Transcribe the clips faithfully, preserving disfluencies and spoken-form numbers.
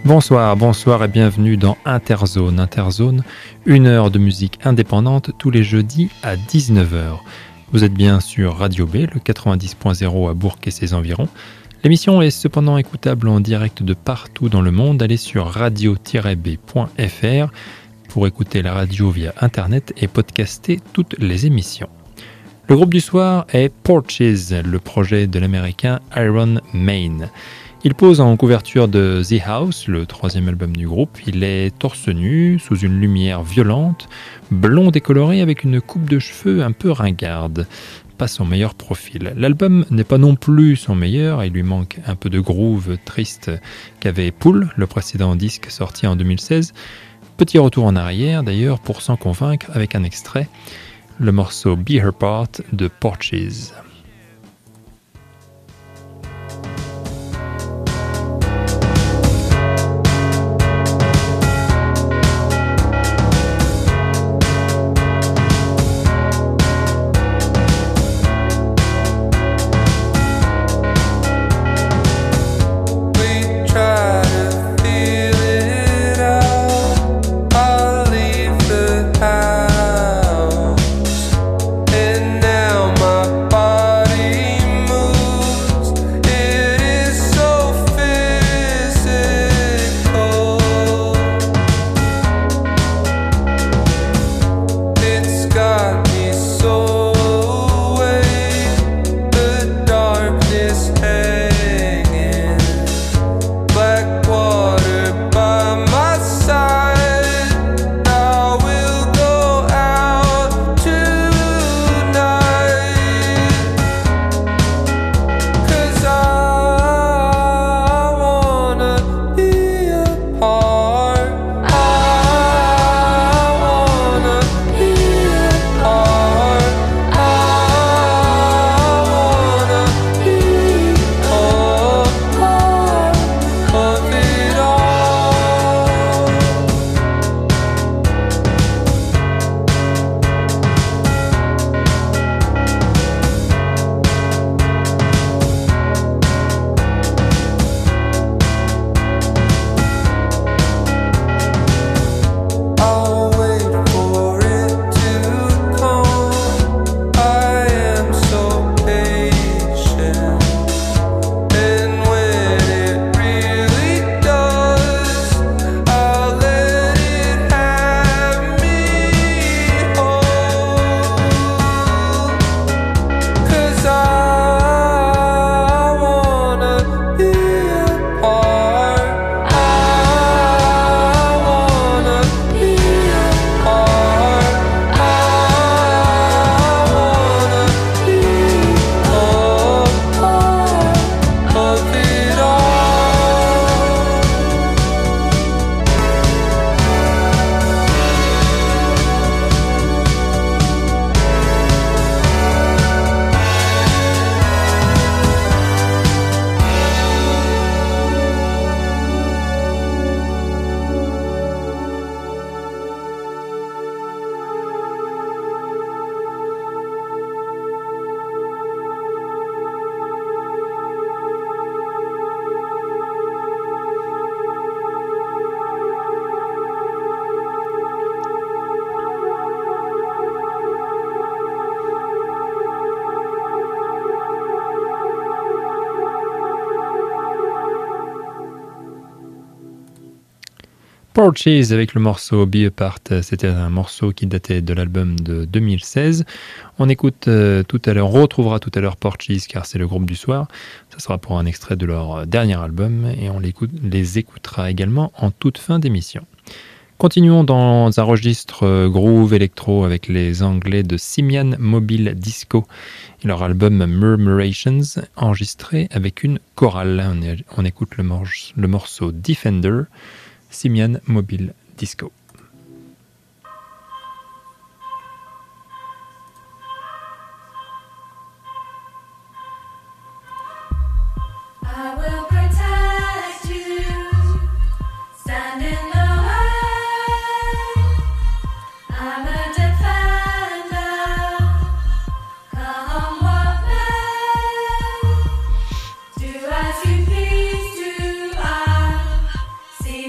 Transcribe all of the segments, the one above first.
Bonsoir, bonsoir et bienvenue dans Interzone. Interzone, une heure de musique indépendante tous les jeudis à dix-neuf heures. Vous êtes bien sur Radio B, le quatre-vingt-dix point zéro à Bourg et ses environs. L'émission est cependant écoutable en direct de partout dans le monde. Allez sur radio tiret b point f r pour écouter la radio via Internet et podcaster toutes les émissions. Le groupe du soir est Porches, le projet de l'américain Iron Maiden. Il pose en couverture de The House, le troisième album du groupe. Il est torse nu, sous une lumière violente, blond décoloré avec une coupe de cheveux un peu ringarde. Pas son meilleur profil. L'album n'est pas non plus son meilleur, il lui manque un peu de groove triste qu'avait Pool, le précédent disque sorti en deux mille seize. Petit retour en arrière d'ailleurs pour s'en convaincre avec un extrait, le morceau Be Her Part de Porches. Porches avec le morceau Be Apart, c'était un morceau qui datait de l'album de deux mille seize. On écoute euh, tout à l'heure, on retrouvera tout à l'heure Porches car c'est le groupe du soir. Ça sera pour un extrait de leur dernier album et on les écoutera également en toute fin d'émission. Continuons dans un registre groove électro avec les Anglais de Simian Mobile Disco et leur album Murmurations enregistré avec une chorale. On, est, on écoute le, mor- le morceau Defender, Simian Mobile Disco. See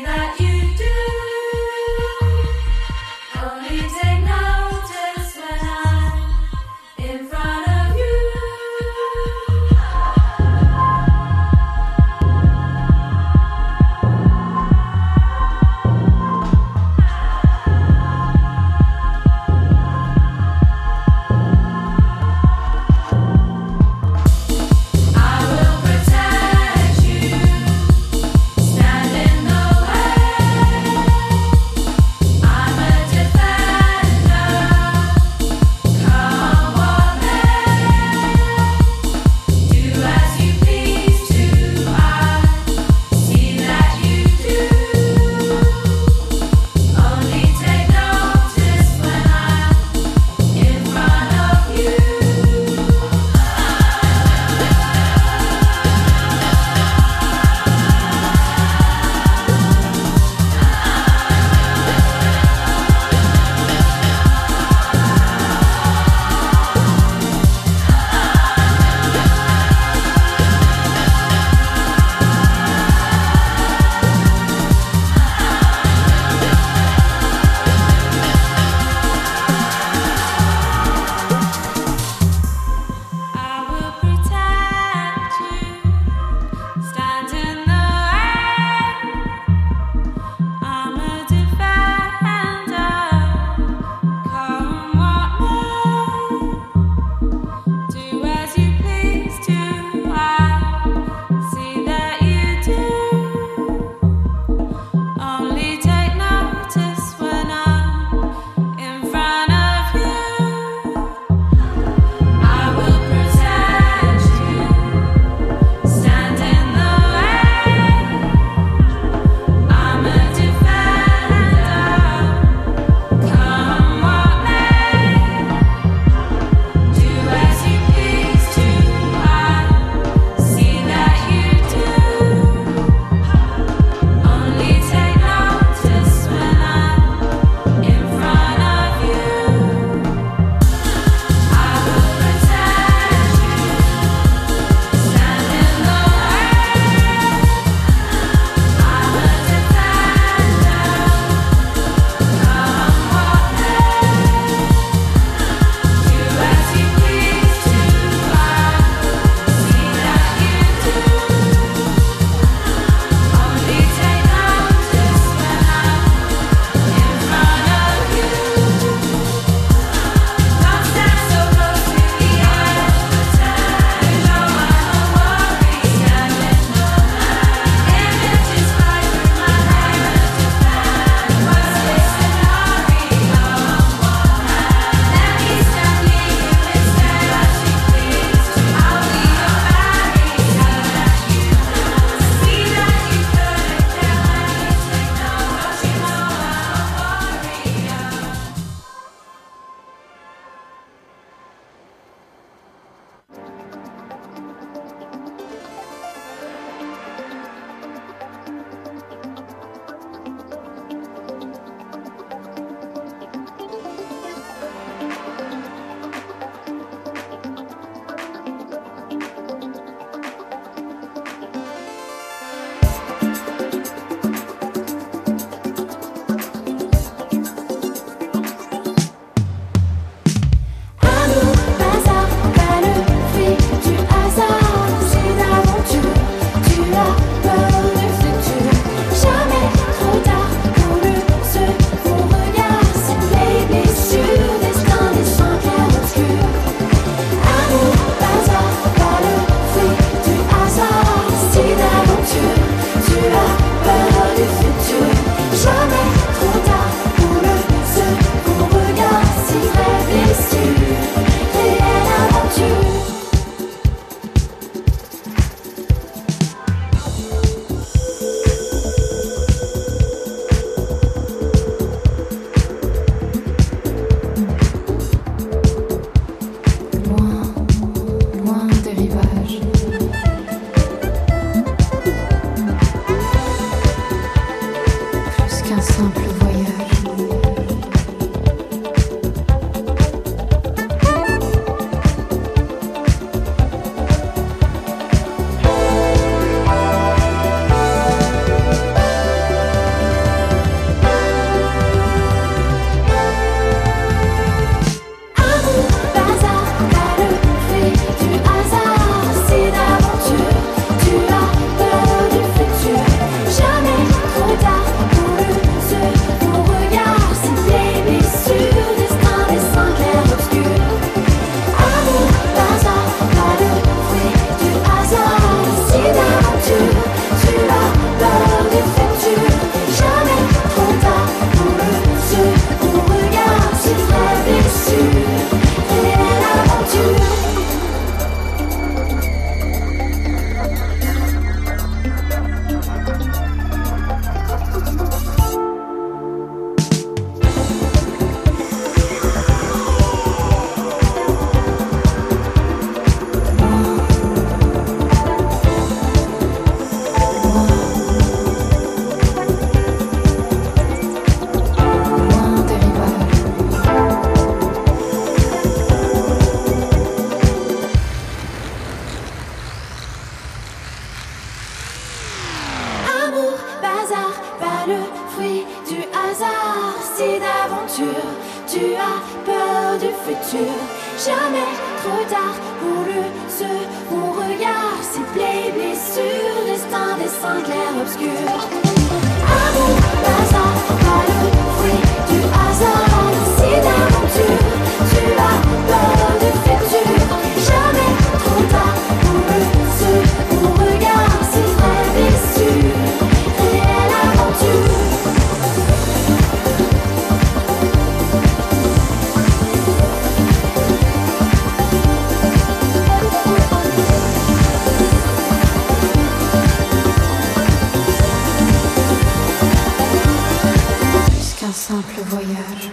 peur du futur. Jamais trop tard pour le se mon regard ciblé, blessure, destin, dessin clair obscur. Amour, hasard, pas le fruit du hasard. Si d'aventure, tu as peur du futur. Jamais trop tard pour le se mon regard si très blessure, réelle aventure. Un simple voyage.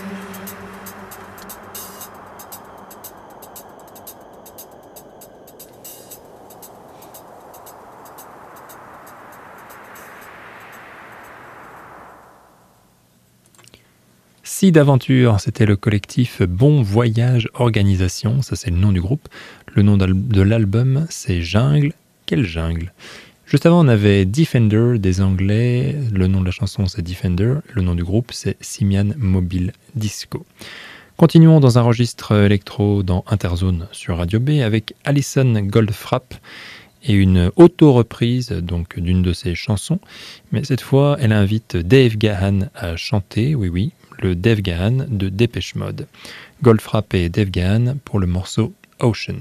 Si d'aventure, c'était le collectif Bon Voyage Organisation, ça c'est le nom du groupe. Le nom de l'album, c'est Jungle. Quelle jungle? Juste avant, on avait Defender des Anglais. Le nom de la chanson, c'est Defender. Le nom du groupe, c'est Simian Mobile Disco. Continuons dans un registre électro dans Interzone sur Radio B avec Alison Goldfrapp et une auto-reprise donc d'une de ses chansons. Mais cette fois, elle invite Dave Gahan à chanter, oui oui, le Dave Gahan de Depeche Mode. Goldfrapp et Dave Gahan pour le morceau Ocean.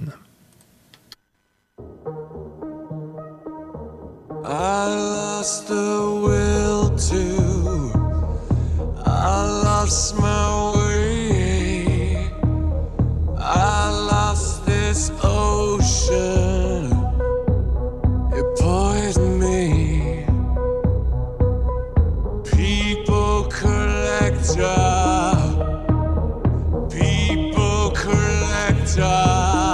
I lost the will to, I lost my way, I lost this ocean, it poisoned me. People collector, people collector.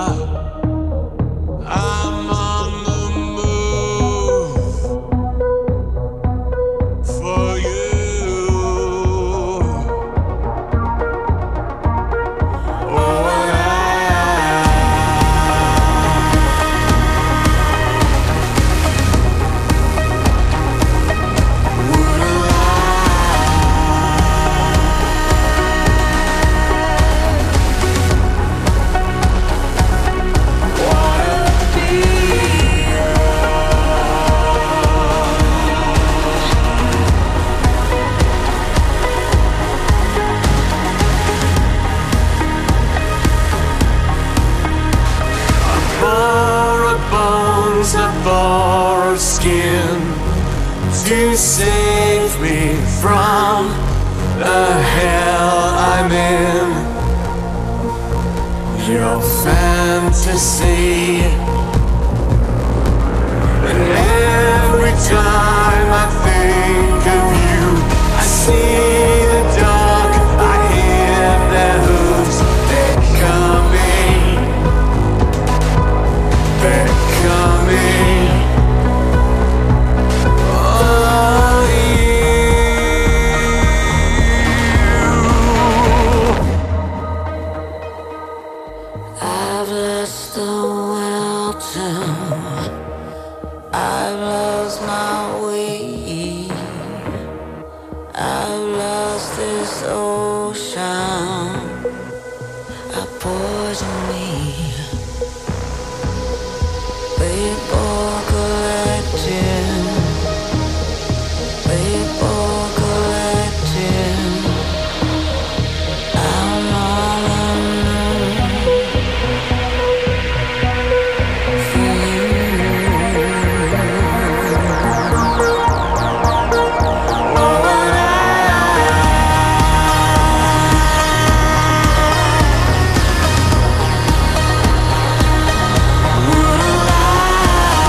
Borrowed skin to save me from the hell I'm in. Your fantasy, and every time I think of you, I see the dark, I hear their hooves, they're coming, they're coming. Would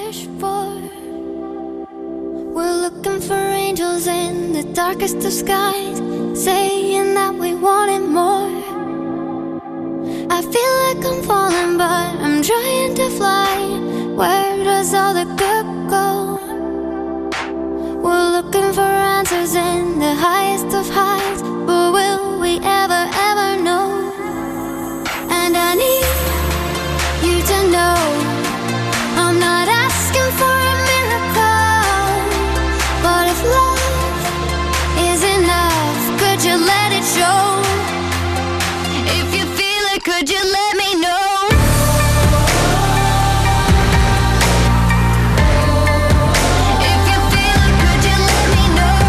wish for. We're looking for angels in the darkest of skies, saying that we wanted more. I feel like I'm falling, but I'm trying to fly. Where does all the good go? We're looking for answers in the highest of highs, but will we ever, ever know? And I need you to know I'm not asking for a miracle, but if love is enough, could you let it show? If you feel it, could you let me know? If you feel it, could you let me know?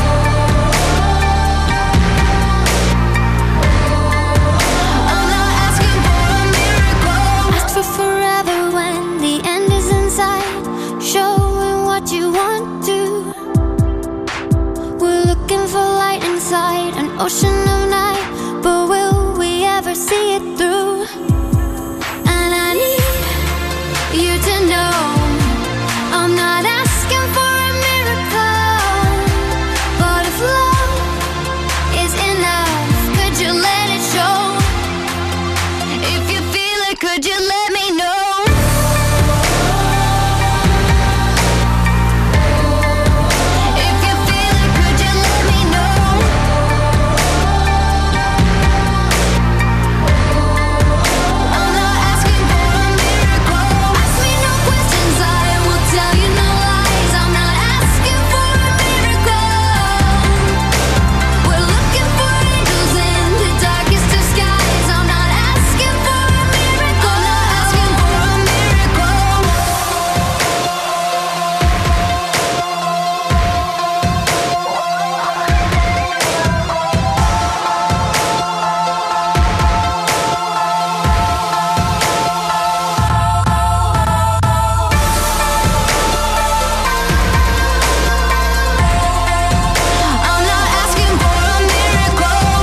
I'm not asking for a miracle. Ask for forever when the end is in sight, showing what you want to. We're looking for light inside an ocean of night, but will we ever see it through? And I need you to know I'm not asking for a miracle, but if love is enough, could you let it show? If you feel it, could you let me know? If you feel it, could you let me know? I'm not asking for a miracle. Ask me no questions, I will tell you no lies. I'm not asking for a miracle. We're looking for angels in the darkest of skies. I'm not asking for a miracle. I'm not asking for a miracle. I'm not asking for a miracle.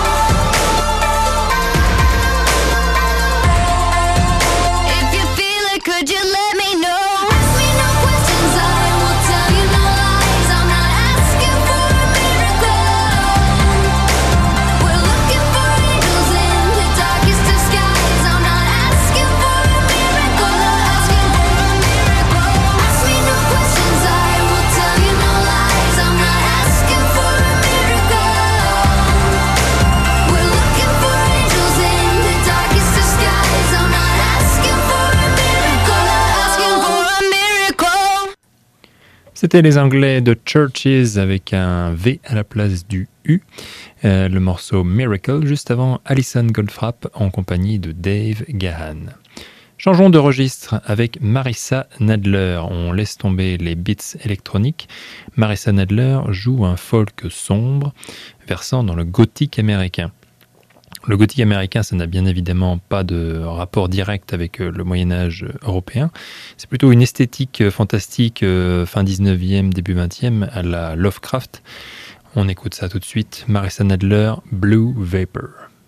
If you feel it, could you let me know? Ask me no questions, I will tell you no lies. I'm not asking for a miracle. We're looking for angels in the darkest of skies. I'm not asking for a miracle. I'm not asking for a miracle. Ask me no questions, I will tell you no lies. I'm not asking for a miracle. We're looking for angels in the darkest of skies. I'm not asking for a miracle. I'm asking for a miracle. C'était les Anglais de Churches avec un V à la place du U. Euh, le morceau Miracle, juste avant Alison Goldfrapp en compagnie de Dave Gahan. Changeons de registre avec Marissa Nadler. On laisse tomber les beats électroniques. Marissa Nadler joue un folk sombre, versant dans le gothique américain. Le gothique américain, ça n'a bien évidemment pas de rapport direct avec euh, le Moyen-Âge européen. C'est plutôt une esthétique euh, fantastique euh, fin dix-neuvième, début vingtième à la Lovecraft. On écoute ça tout de suite. Marissa Nadler, Blue Vapor.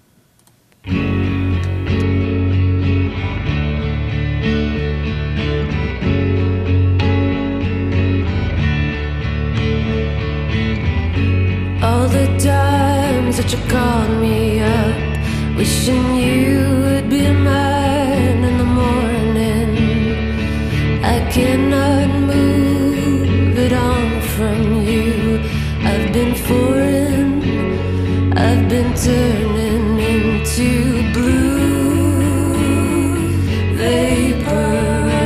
All the times that you called me up, wishing you would be mine in the morning. I cannot move it on from you. I've been foreign, I've been turning into blue vapor.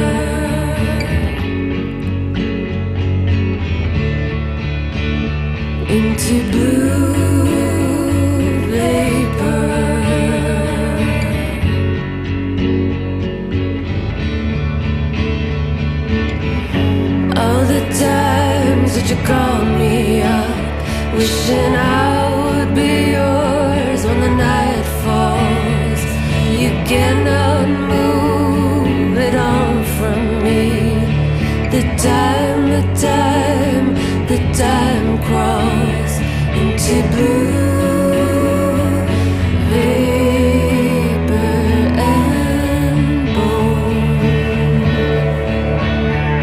Into blue vapor. All the times that you called me up, wishing I would be yours when the night falls. You cannot move it on from me. The time, the time, the time crawls into blue vapor and bone.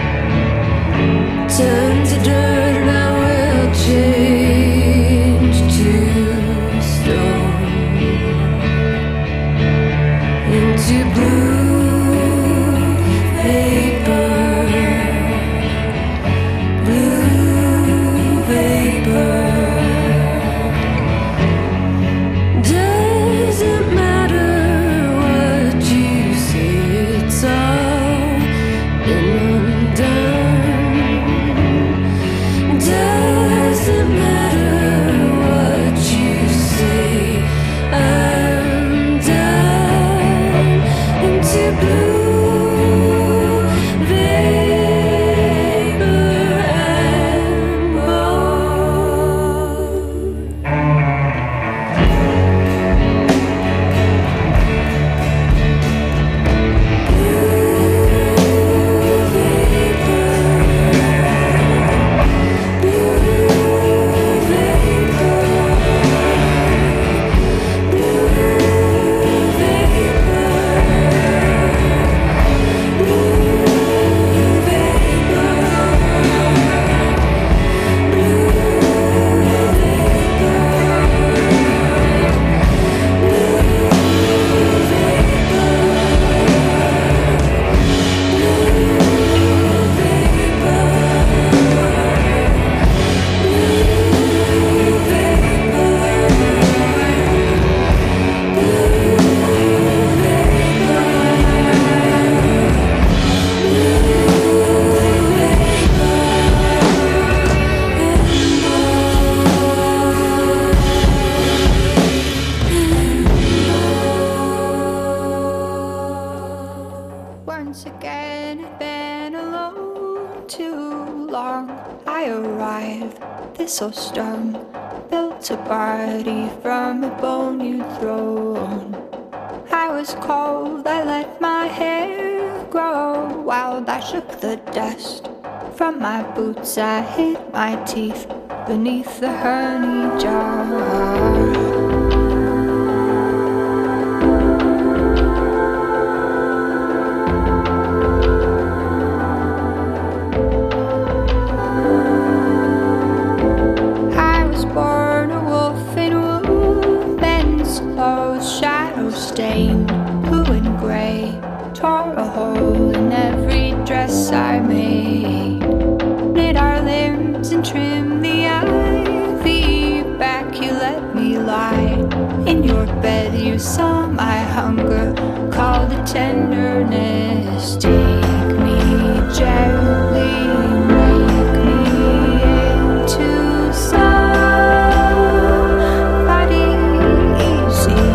I've been alone too long. I arrived, thistle strung, built a body from a bone you'd thrown. I was cold, I let my hair grow wild. I shook the dust from my boots. I hid my teeth beneath the honey jar. Stained, blue and grey, tore a hole in every dress I made. Knit our limbs and trim the ivy back. You let me lie in your bed. You saw my hunger, called it tenderness. Take me gently, make me into somebody easy.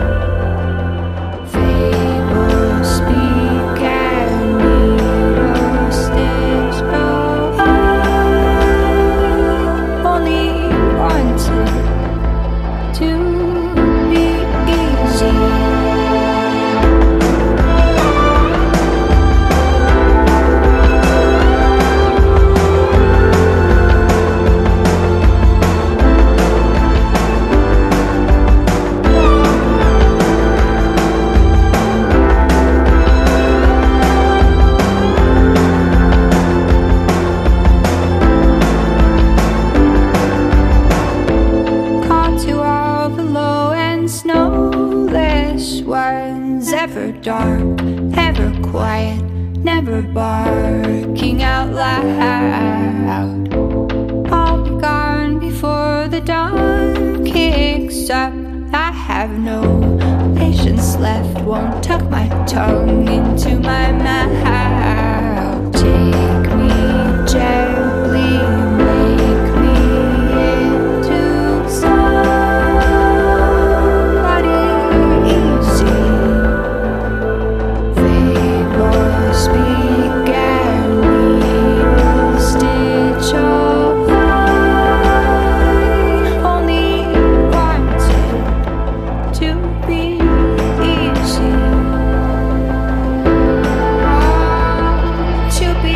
Dark, ever quiet, never barking out loud. I'll be gone before the dawn kicks up. I have no patience left, won't tuck my tongue into my mouth. Take me gently, make me into somebody easy. Speak and needle stitch of light. Only wanted to be easy. To be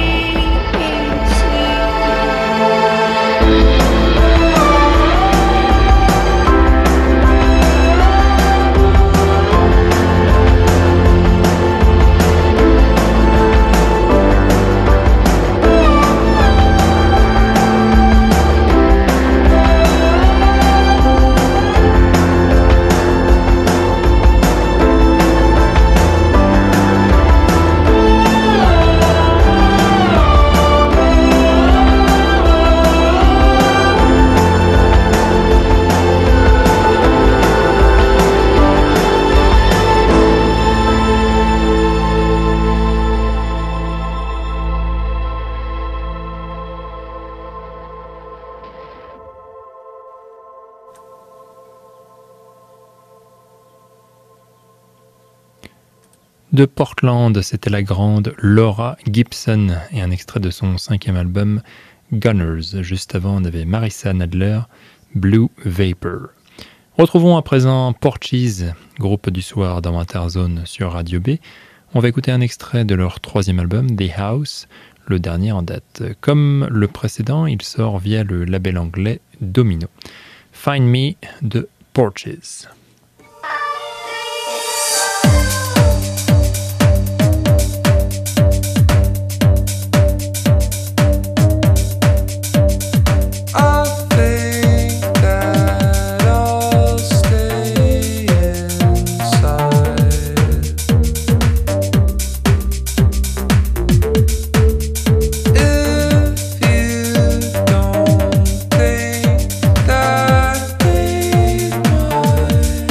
De Portland, c'était la grande Laura Gibson et un extrait de son cinquième album Gunners. Juste avant, on avait Marissa Nadler, Blue Vapor. Retrouvons à présent Porches, groupe du soir dans Interzone sur Radio B. On va écouter un extrait de leur troisième album, The House, le dernier en date. Comme le précédent, il sort via le label anglais Domino. Find Me de Porches. That they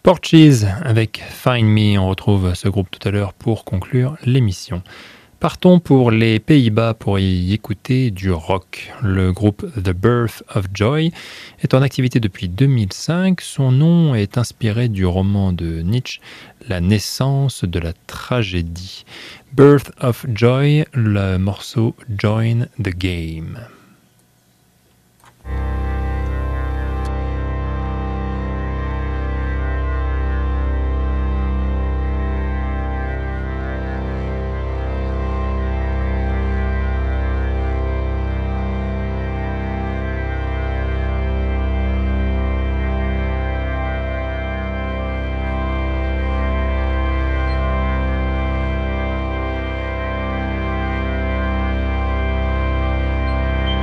Porches avec Find Me, on retrouve ce groupe tout à l'heure pour conclure l'émission. Partons pour les Pays-Bas pour y écouter du rock. Le groupe The Birth of Joy est en activité depuis deux mille cinq. Son nom est inspiré du roman de Nietzsche, La naissance de la tragédie. Birth of Joy, le morceau Join the Game. Join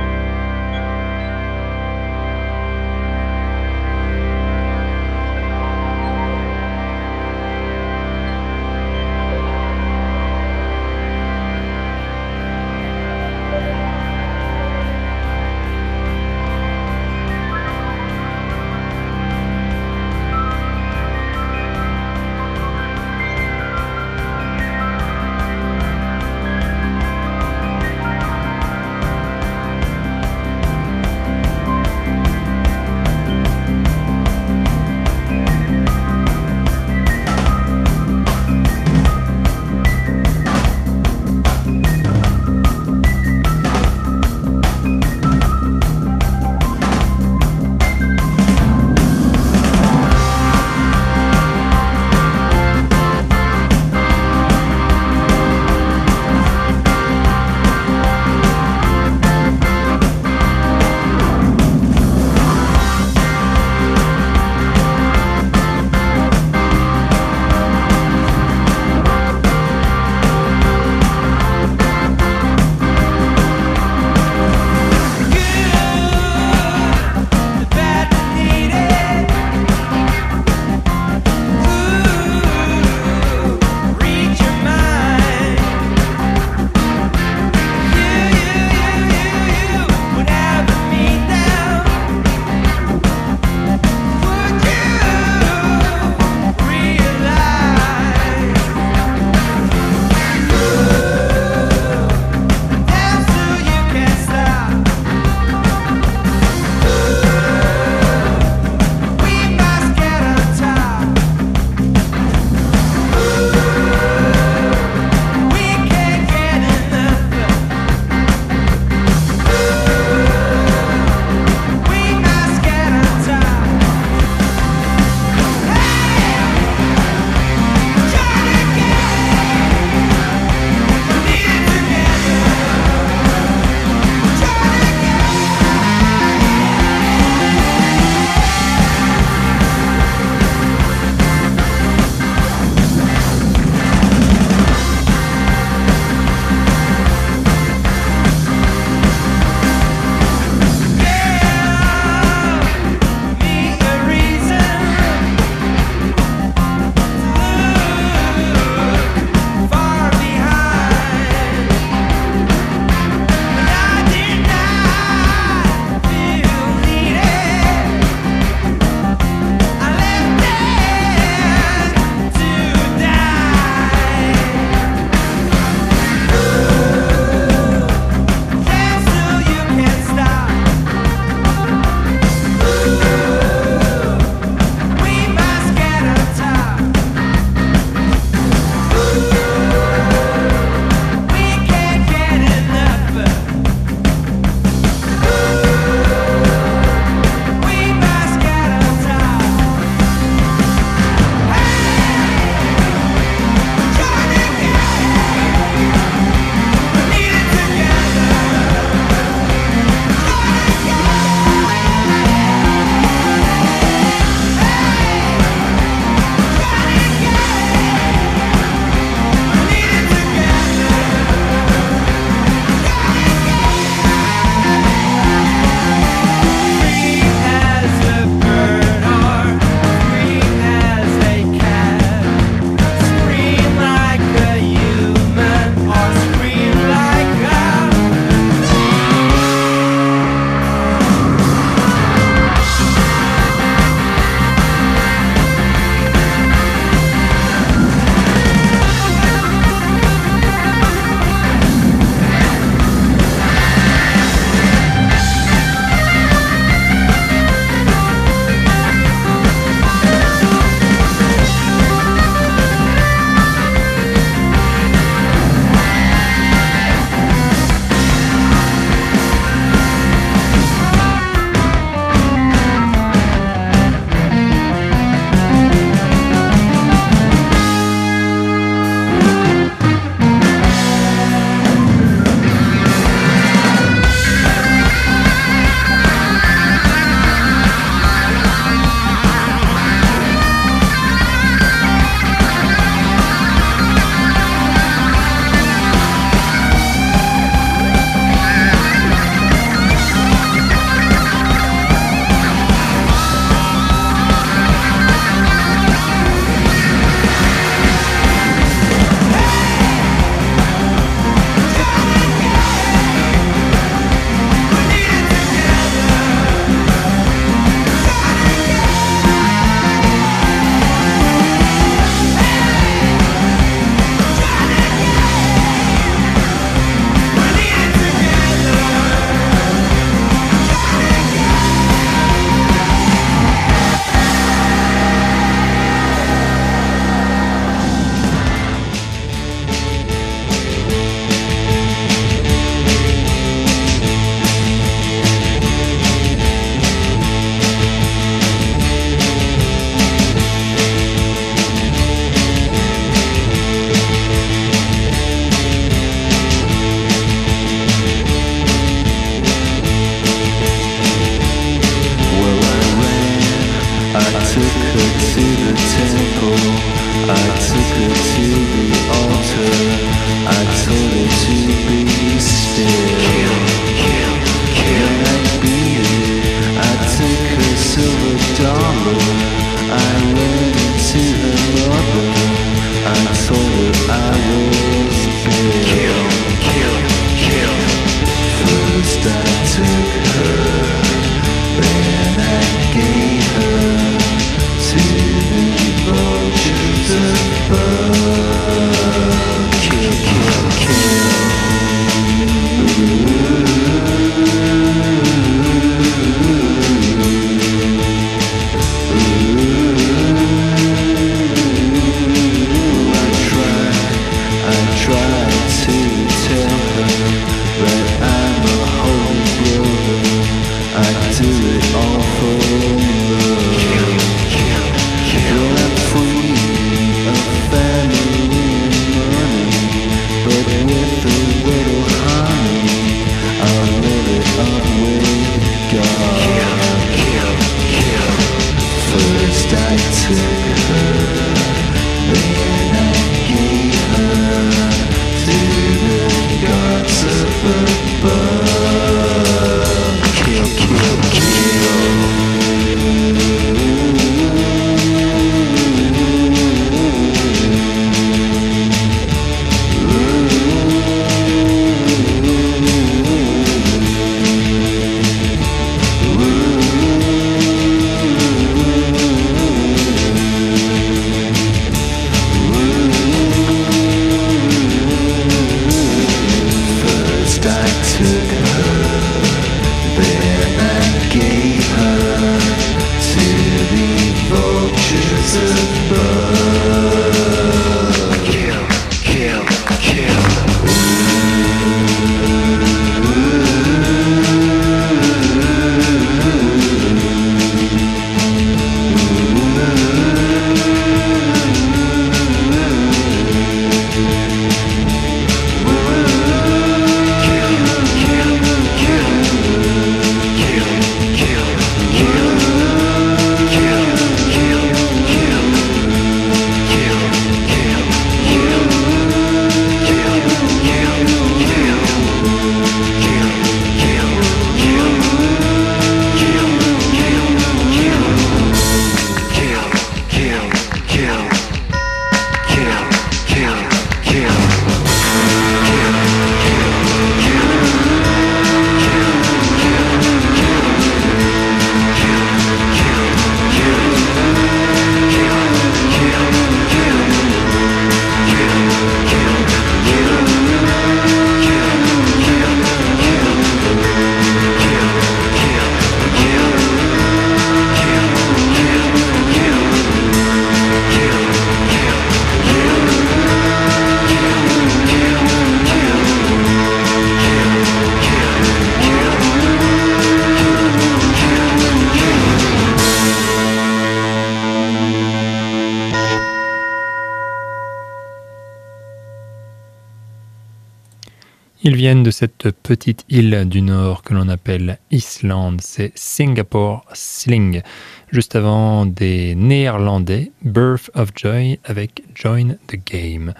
Ils viennent de cette petite île du Nord que l'on appelle Islande, c'est Singapore Sling. Juste avant des Néerlandais, Birth of Joy avec Join the Game.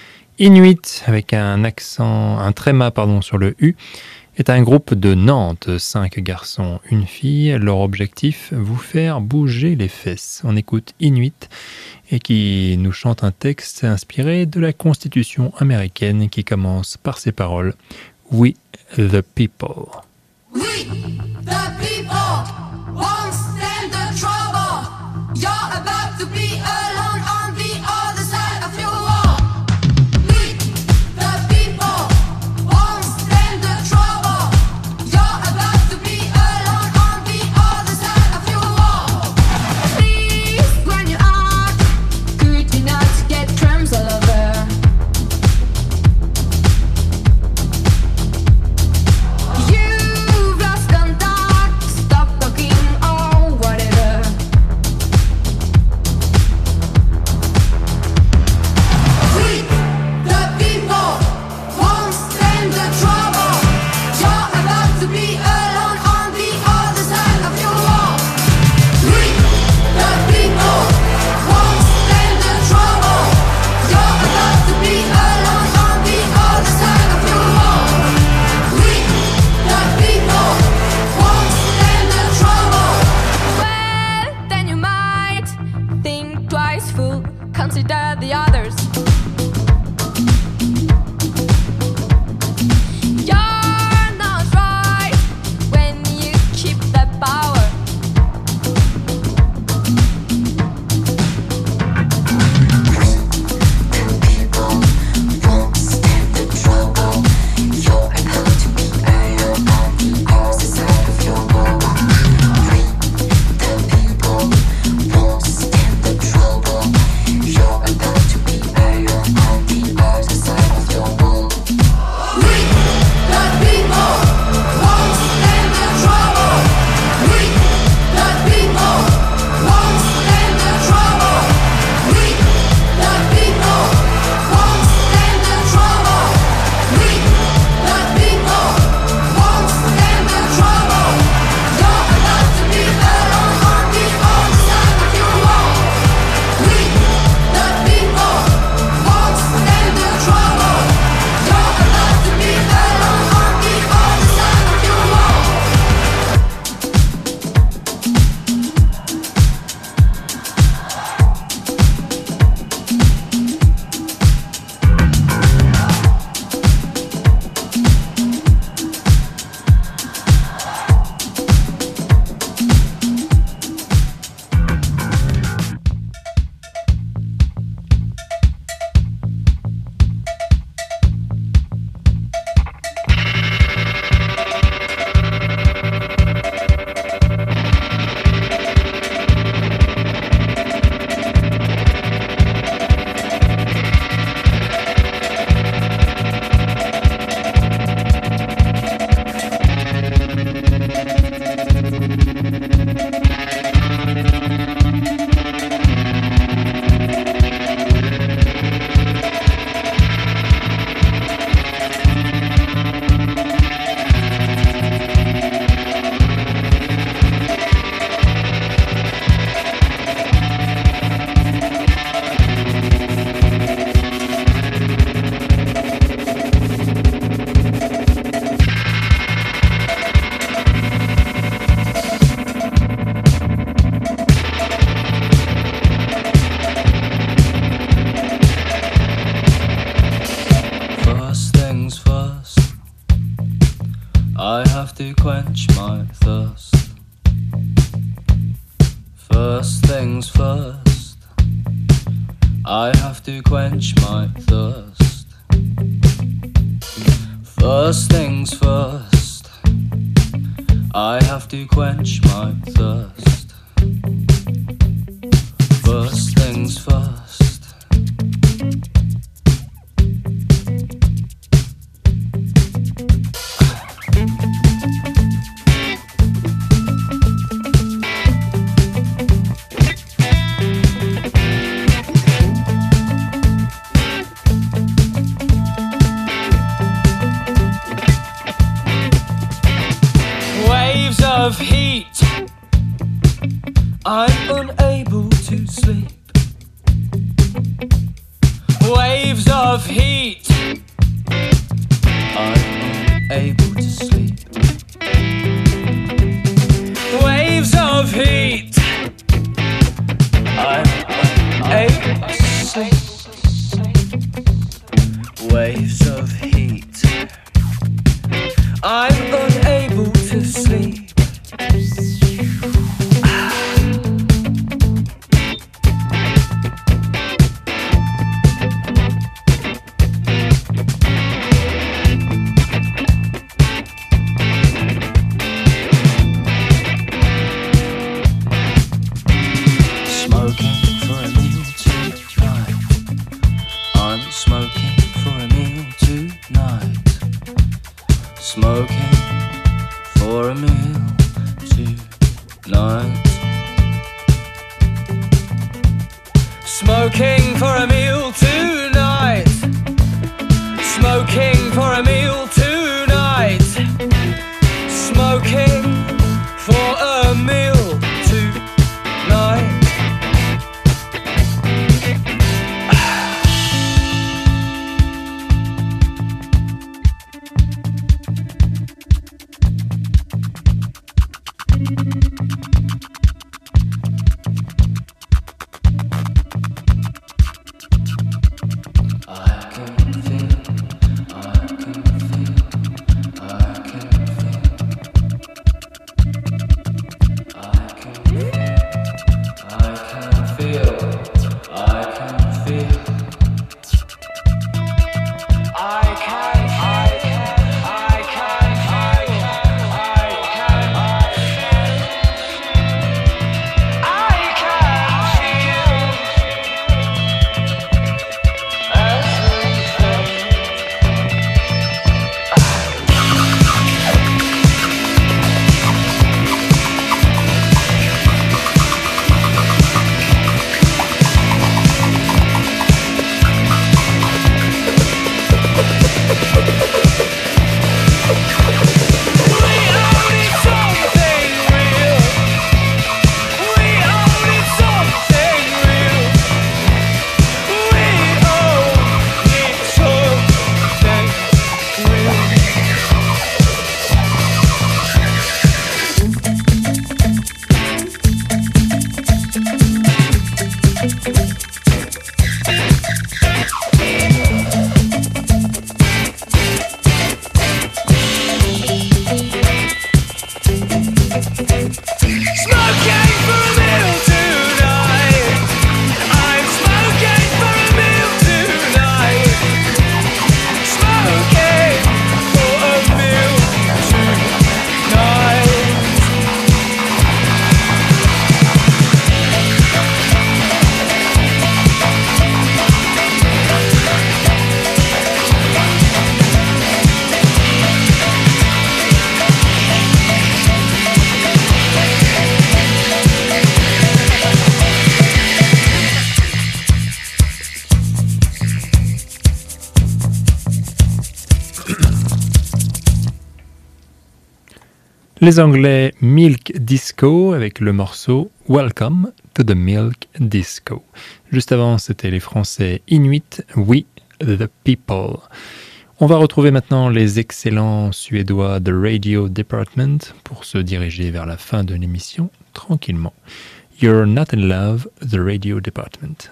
Inuit, avec un accent, un tréma pardon, sur le U, est un groupe de Nantes, cinq garçons, une fille. Leur objectif, vous faire bouger les fesses. On écoute Inuit et qui nous chante un texte inspiré de la Constitution américaine qui commence par ces paroles « We the people ». We, the people, won't stand the trouble. You're about to be alone on the other side of your wall. We, the people, won't stand the trouble. You're about to be alone on the other side of your wall. Please, when you are, could you not get crumbs all over? You I have to quench my thirst. First things first, I have to quench my thirst. First things first, I have to quench my thirst. First things first. Of heat, I'm unable to sleep. Waves of heat, I'm unable to sleep. Waves of heat, I'm unable to sleep. Waves of heat, I'm unable to sleep. Smoking for a meal tonight. Smoking for a meal tonight. Smoking for a meal tonight. Smoking for a meal tonight. Les Anglais Milk Disco avec le morceau Welcome to the Milk Disco. Juste avant, c'était les Français Inuit, We the People. On va retrouver maintenant les excellents Suédois The Radio Department pour se diriger vers la fin de l'émission tranquillement. You're Not in Love, The Radio Department.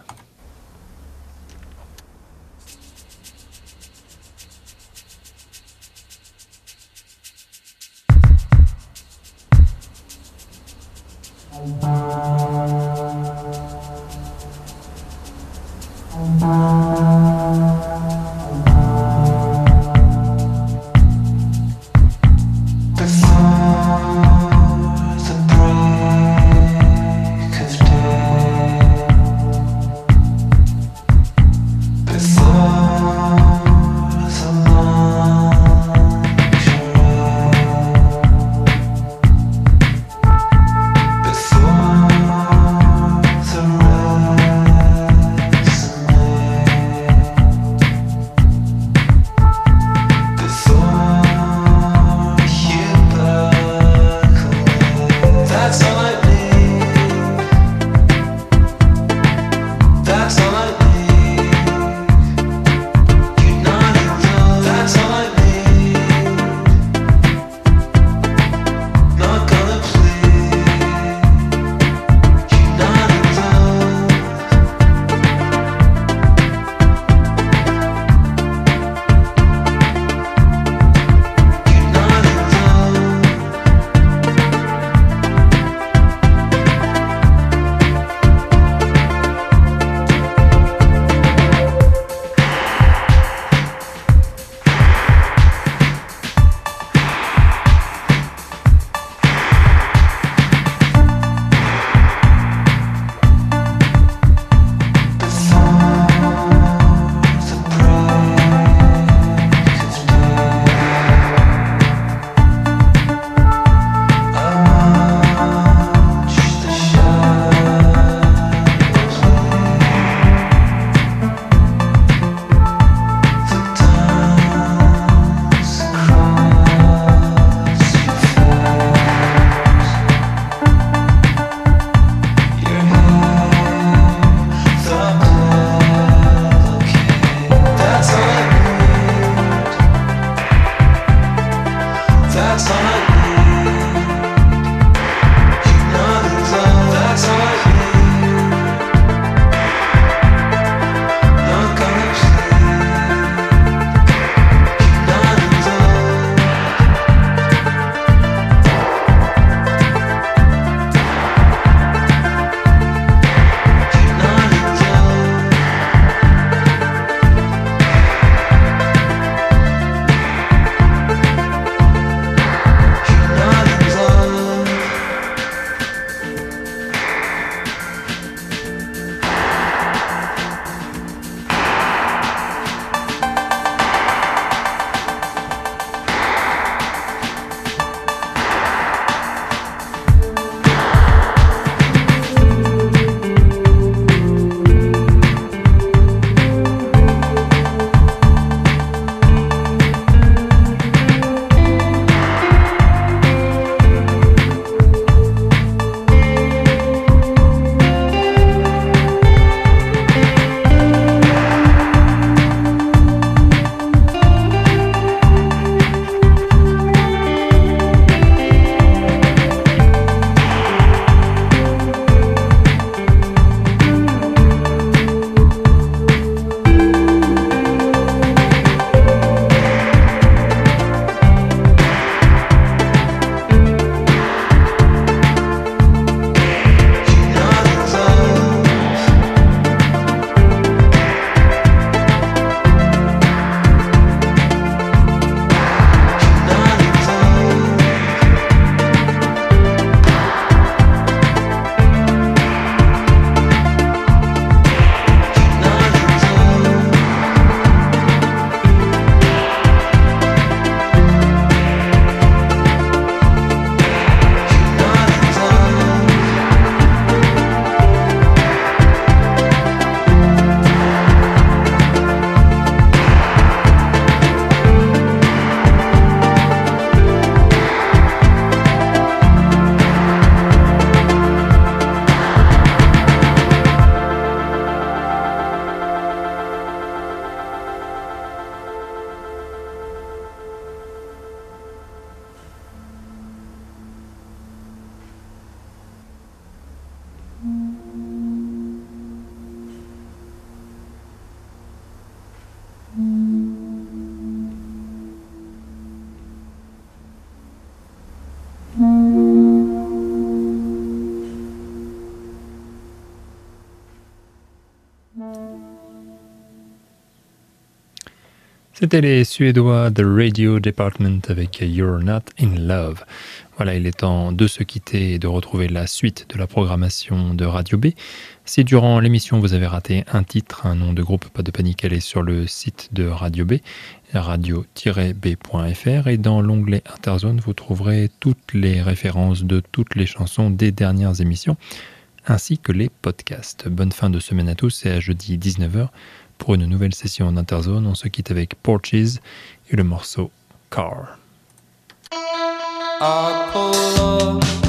C'était les Suédois The Radio Department avec You're Not in Love. Voilà, il est temps de se quitter et de retrouver la suite de la programmation de Radio B. Si durant l'émission vous avez raté un titre, un nom de groupe, pas de panique, allez sur le site de Radio B, radio tiret b point f r, et dans l'onglet Interzone, vous trouverez toutes les références de toutes les chansons des dernières émissions, ainsi que les podcasts. Bonne fin de semaine à tous et à jeudi dix-neuf heures pour une nouvelle session d'Interzone. On se quitte avec Porches et le morceau Car. I pull up